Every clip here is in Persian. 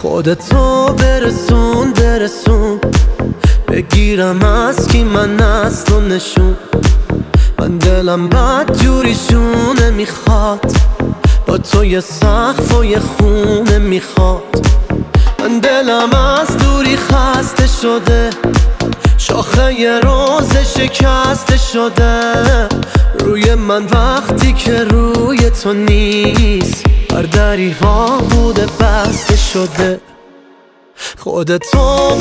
خودتو برسون بگیرم از کی من اصل و نشون. من دلم بد جوریشونه میخواد، با تو یه سقف و یه خونه میخواد. من دلم از دوری خسته شده، شاخه یه روز شکسته شده روی من وقتی که روی تو نیست. بر دریغا بوده بسته شده. خودتو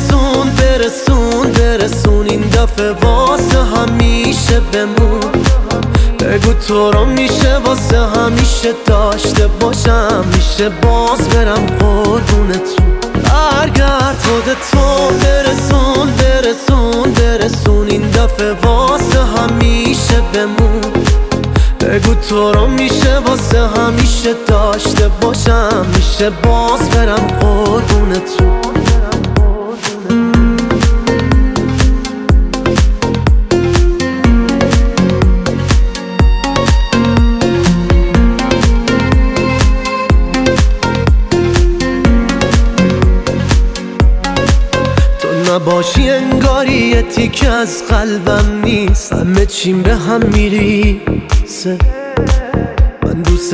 برسون این دفعه واسه همیشه بمون. بگو تو رو میشه واسه همیشه داشته باشم، میشه باز برم قربونتون. برگرد خودتو برسون این دفعه واسه همیشه بمون. بگو تو رو میشه واسه همیشه داشته باشم، میشه باز برم قربونتون. نباشی انگاری یه تیکه از قلبم نیست، همه چیم به هم میریزه. من دوست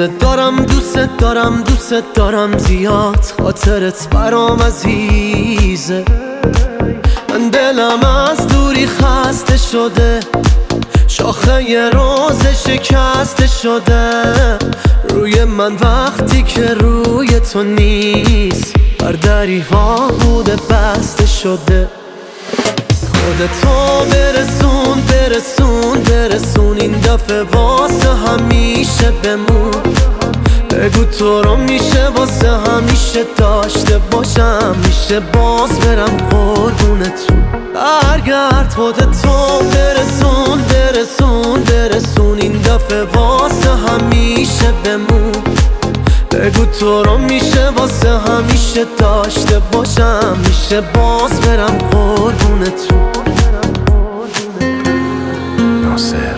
دارم زیاد، خاطرت برام عزیزه. من دلم از دوری خسته شده، شاخه یه روز شکسته شده روی من وقتی که روی تو نیست. بر دریغا بوده بسته شده. خودتو برسون این دفعه واسه همیشه بمون. بگو تو رو میشه واسه همیشه داشته باشم، میشه باز برم قربونتون. برگرد خودتو برسون این دفعه واسه همیشه بمون. بگو تو رو میشه واسه همیشه داشته باشم، میشه باز برم قربونتون. ناصر